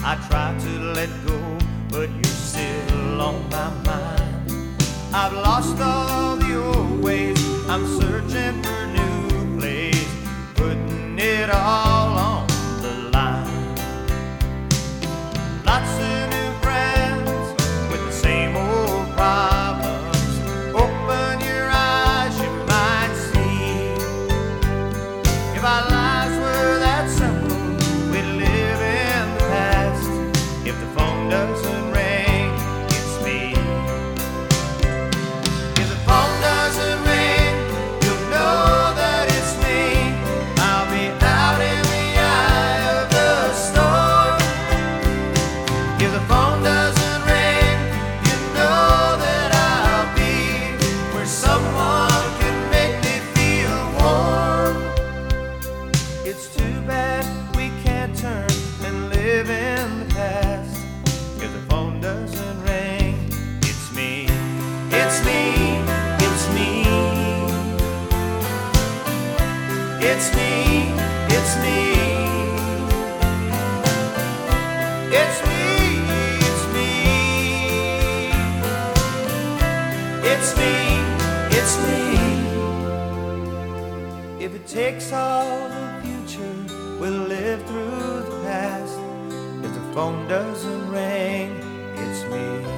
I try to let go, but you're still on my mind. I've lost all the old ways, I'm searching for a new place, putting it all on the line. Lots of new friends with the same old problems. Open your eyes, you might see. If our lives were that simple, we'd live in the past. If the phone doesn't ring, it's me. If the phone doesn't ring, you'll know that it's me. I'll be out in the eye of the storm. If the phone doesn't ring, you know that I'll be where someone can make me feel warm. It's too bad we can't turn and live in the past. If the phone doesn't ring, it's me. It's me. It's me. It's me. It's me. It's me. It's me. It's me. It's me. If it takes all the future, we'll live through the past. If the phone doesn't ring, it's me.